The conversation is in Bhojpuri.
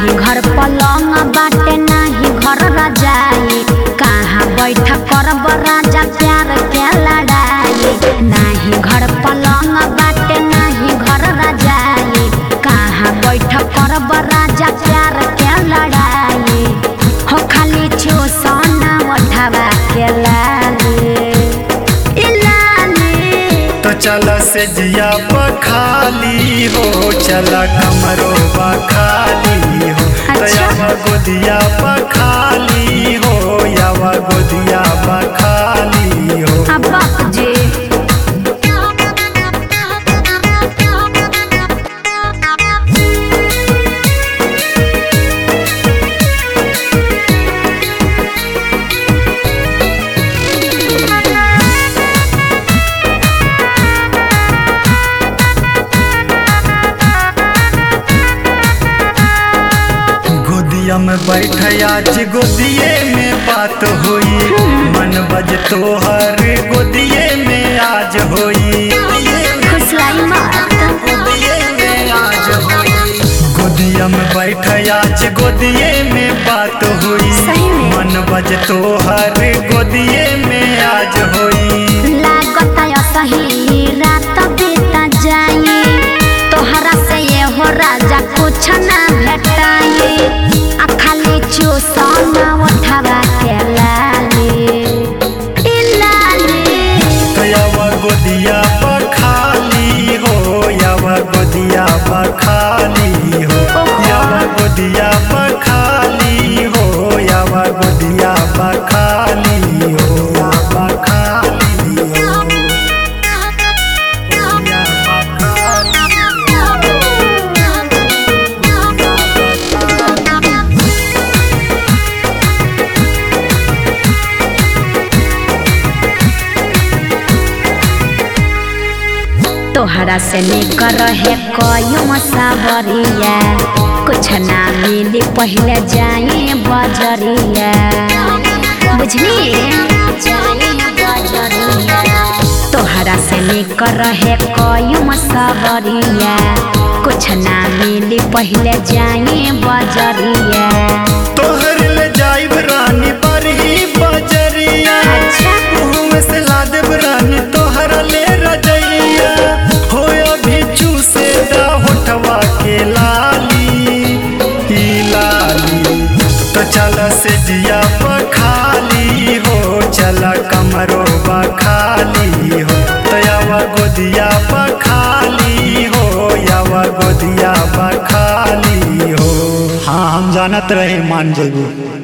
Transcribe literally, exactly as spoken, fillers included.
नाही घर पलंग बाटे नाही घर रजाई, कहाँ बैठ करब राजा प्यार के लड़ाई। नाही घर पलंग बाटे नहीं घर रजाई, कहाँ बैठ करब राजा प्यार के लड़ाई। हो खाली छो सोना उठावा के लाली तो चल से जिया पखाली हो, चला कमरो पखाली हो। अच्छा। तो गोदिया पखाली हो, यावा गोदिया पखाली हो। अब जी गोदिया में बैठ आज गोदिए में बात होई, मन बज तो हर गोदिए में आज होई। खुशलाई मत गोदिए में आज होई, गोदिया में बैठ आज गोदिए में बात होई। सही में। मन बज तो हर गोदिए में आज होई। लागत सही रात बीता जाई, तोहरा से ये हो राजा कुछ ना भेटाई। आ खाली चूसना उठावा के लाली ई लाली। तो यावा गोदिया पखाली हो, यावा गोदिया पखाली हो। यावा गोदिया पखाली हो, यावा गोदिया पखाली हो। पखाली हो, गोदिया तोहरा से निकर है कयूम सावरिया, कुछ ना मिली पहले जाए बजरिया। बुझली तोहरा से निकर है कयूम सावरिया, कुछ ना मिली पहले जाए बजरिया। तोहर ले जाइब रानी पर ही बजरिया। अच्छा। मुँह से ला देब रानी तोहरा ले रजैया। हो अभी चूसे दा होठवा के लाली ई लाली। तो चल से जिया पखाली हो, चला कमरो पखाली हो। तो यावा गोदिया पखाली हो, यावा गोदिया पखाली हो। हाँ हम जानत रहे मान जबू।